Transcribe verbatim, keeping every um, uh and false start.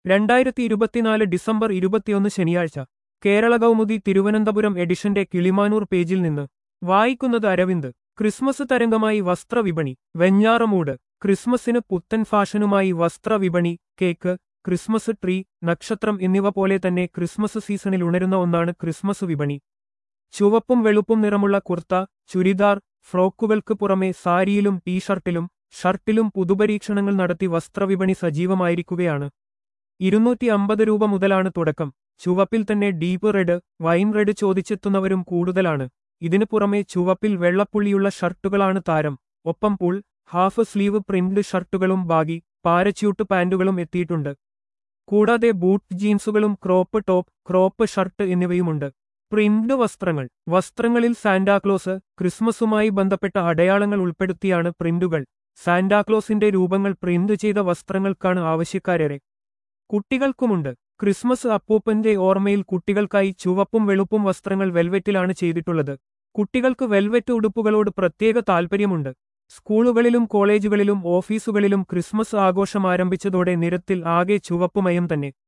രണ്ടായിരത്തി ഇരുപത്തിനാല് ഡിസംബർ ഇരുപത്തിയൊന്ന് ശനിയാഴ്ച കേരള കൗമുദി തിരുവനന്തപുരം എഡിഷന്റെ കിളിമാനൂർ പേജിൽ നിന്ന് വായിക്കുന്നത് അരവിന്ദ്. ക്രിസ്മസ് തരംഗമായി വസ്ത്രവിപണി. വെഞ്ഞാറമൂട്. ക്രിസ്മസിന് പുത്തൻ ഫാഷനുമായി വസ്ത്രവിപണി. കേക്ക്, ക്രിസ്മസ് ട്രീ, നക്ഷത്രം എന്നിവ പോലെ തന്നെ ക്രിസ്മസ് സീസണിൽ ഉണരുന്ന ഒന്നാണ് ക്രിസ്മസ് വിപണി. ചുവപ്പും വെളുപ്പും നിറമുള്ള കുർത്ത, ചുരിദാർ, ഫ്രോക്കുകൾക്ക് പുറമെ സാരിയിലും ടീഷർട്ടിലും ഷർട്ടിലും പുതുപരീക്ഷണങ്ങൾ നടത്തി വസ്ത്രവിപണി സജീവമായിരിക്കുകയാണ്. ഇരുന്നൂറ്റി അമ്പത് രൂപ മുതലാണ് തുടക്കം. ചുവപ്പിൽ തന്നെ ഡീപ്പ് റെഡ്, വൈൻ റെഡ് ചോദിച്ചെത്തുന്നവരും കൂടുതലാണ്. ഇതിനു പുറമെ ചുവപ്പിൽ വെള്ളപ്പുള്ളിയുള്ള ഷർട്ടുകളാണ് താരം. ഒപ്പം പുൾ, ഹാഫ് സ്ലീവ് പ്രിന്റ്ഡ് ഷർട്ടുകളും ബാഗി, പാരച്യൂട്ട് പാന്റുകളും എത്തിയിട്ടുണ്ട്. കൂടാതെ ബൂട്ട് ജീൻസുകളും ക്രോപ്പ് ടോപ്പ്, ക്രോപ്പ് ഷർട്ട് എന്നിവയുമുണ്ട്. പ്രിന്റ്ഡ് വസ്ത്രങ്ങൾ. വസ്ത്രങ്ങളിൽ സാന്റാക്ലോസ്, ക്രിസ്മസുമായി ബന്ധപ്പെട്ട അടയാളങ്ങൾ ഉൾപ്പെടുത്തിയാണ് പ്രിന്റുകൾ. സാന്റാക്ലോസിന്റെ രൂപങ്ങൾ പ്രിന്റ് ചെയ്ത വസ്ത്രങ്ങൾക്കാണ് ആവശ്യക്കാരേറെ. കുട്ടികൾക്കുമുണ്ട്. ക്രിസ്മസ് അപ്പൂപ്പന്റെ ഓർമ്മയിൽ കുട്ടികൾക്കായി ചുവപ്പും വെളുപ്പും വസ്ത്രങ്ങൾ വെൽവെറ്റിലാണ് ചെയ്തിട്ടുള്ളത്. കുട്ടികൾക്ക് വെൽവെറ്റ് ഉടുപ്പുകളോട് പ്രത്യേക താൽപ്പര്യമുണ്ട്. സ്കൂളുകളിലും കോളേജുകളിലും ഓഫീസുകളിലും ക്രിസ്മസ് ആഘോഷം ആരംഭിച്ചതോടെ നിരത്തിൽ ആകെ ചുവപ്പുമയം തന്നെ.